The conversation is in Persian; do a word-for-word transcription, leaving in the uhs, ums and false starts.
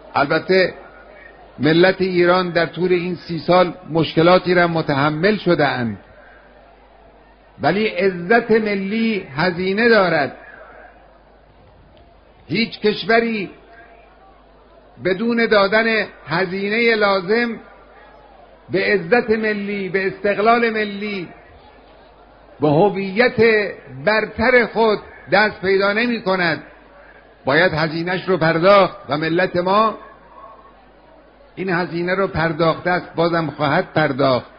البته ملت ایران در طول این سی سال مشکلاتی را متحمل شده اند، ولی عزت ملی هزینه دارد. هیچ کشوری بدون دادن هزینه لازم به عزت ملی، به استقلال ملی، به هویت برتر خود دست پیدا نمی کند. باید هزینهش رو پرداخت و ملت ما این هزینه رو پرداخته است، بازم خواهد پرداخت.